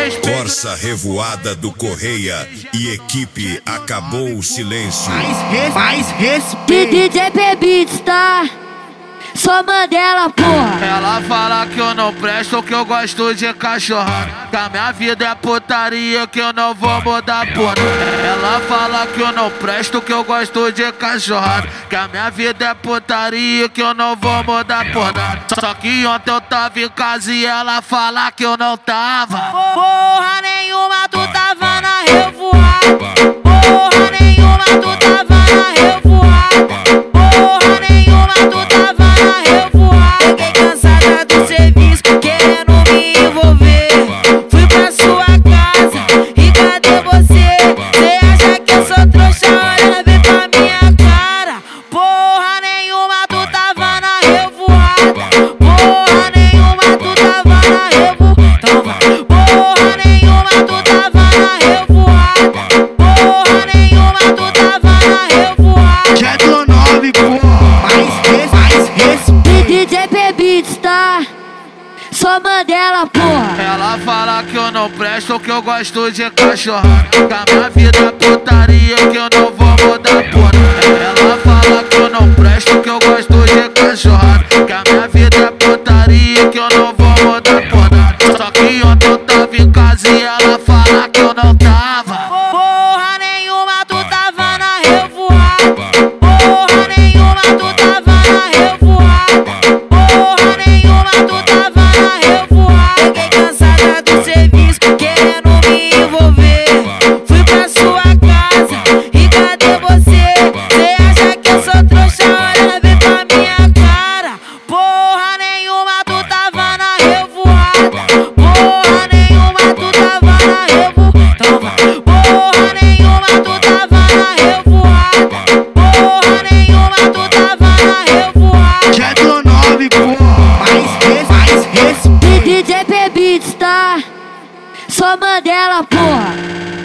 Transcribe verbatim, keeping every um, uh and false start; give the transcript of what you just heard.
Corsa Revoada do Correia e equipe Acabou o Silêncio. Mais, res, mais respeito. D J P Beats, tá? Só Mandela, porra. Ela fala que eu não presto, que eu gosto de cachorrada, que a minha vida é putaria, que eu não vou mudar por nada. Ela fala que eu não presto, que eu gosto de cachorrada, que a minha vida é putaria, que eu não vou mudar por nada. Só que ontem eu tava em casa e ela fala que eu não tava. Porra nenhuma, tu tava na revoada. Porra nenhuma, tu tava na revoada. Porra nenhuma, tu tava na revoada. Fiquei cansada do serviço, querendo me envolver. Fui pra sua casa e cadê você? Cê acha que eu sou trouxa? Olha bem pra minha cara. Porra nenhuma, tu tava na revoada. Porra nenhuma, tu tava na revoada. Porra nenhuma, tu tava na revoada. Porra nenhuma, tu tava na revoada. Já tô nove, porra. Mais, res, mais respeito. D J P Beats, tá? Só Mandela, porra. Ela fala que eu não presto, que eu gosto de cachorrada, que a minha vida é putaria, que eu não vou mudar por nada. Ela fala que eu não presto, que eu gosto de cachorrada, que a minha vida é putaria, que eu não vou mudar por nada. Só que ontem eu tava em casa e ela fala que eu não tava. Porra nenhuma, tu tava na revoada. Porra nenhuma, tu tava na revoada. Porra nenhuma, tu tava na revoada. Fiquei cansada do serviço, querendo me envolver. Fui pra sua casa e cadê você? Cê acha que eu sou trouxa? Olha bem pra minha cara. Porra nenhuma, tu tava na revoada. Porra nenhuma, tu tava na revoada. Porra nenhuma, tu tava na revoada. Porra nenhuma, tu tava na revoada. Já tô nove, porra. Mais, res, mais respeito. D J P Beats, tá? Só Mandela, porra.